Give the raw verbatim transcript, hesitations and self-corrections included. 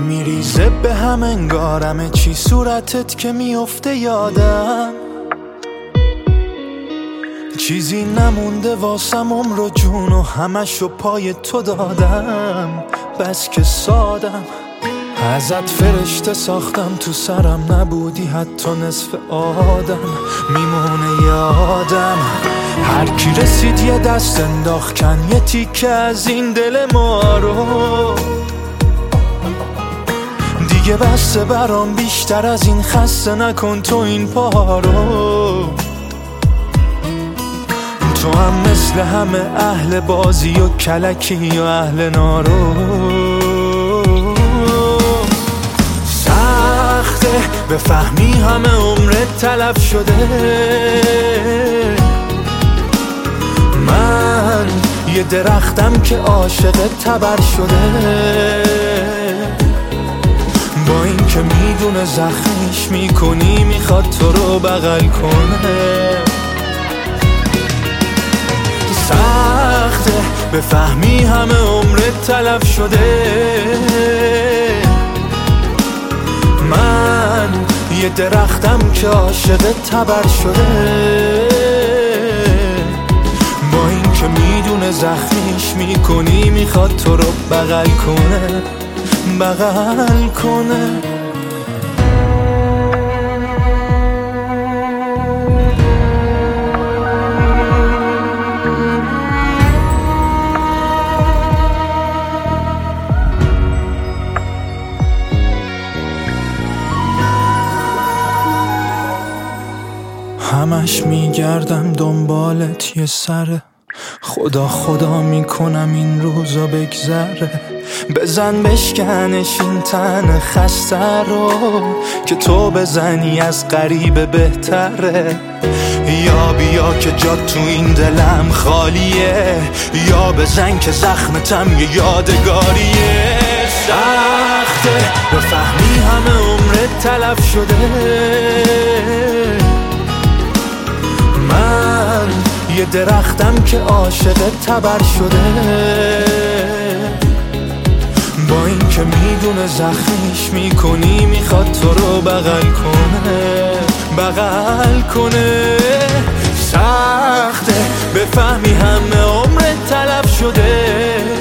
میریزه به هم انگارمه چی صورتت که میفته یادم، چیزی نمونده واسم عمر و جون و همشو پای تو دادم. بس که سادم ازت فرشته ساختم، تو سرم نبودی حتی نصف آدم. میمونه یادم هر کی رسید یه دست انداخت کن یه تیکه از این دل ما رو. دیگه بسته برام بیشتر از این، خسته نکن تو این پا رو. تو هم مثل همه اهل بازی و کلکی و اهل نارو. سخته بفهمی همه عمرت تلف شده، من یه درختم که عاشق تبر شده. با این که میدونه زخمیش میکنی میخواد تو رو بغل کنه. سخته بفهمی همه عمرت تلف شده، من یه درختم که عاشق تبر شده. با این که میدونه زخمیش میکنی میخواد تو رو بغل کنه، بغل کنه. همش میگردم دنبالت یه سره، خدا خدا میکنم این روزا بگذره. بزن بشکنش این تن خسته رو، که تو بزنی از غریبه بهتره. یا بیا که جات تو این دلم خالیه، یا بزن که زخمتم یه یادگاریه. سخته بفهمی همه عمرت تلف شده، من یه درختم که عاشق تبر شده. با این که میدونه زخمیش میکنی میخواد تو رو بغل کنه، بغل کنه. سخته بفهمی همه عمرت تلف شده،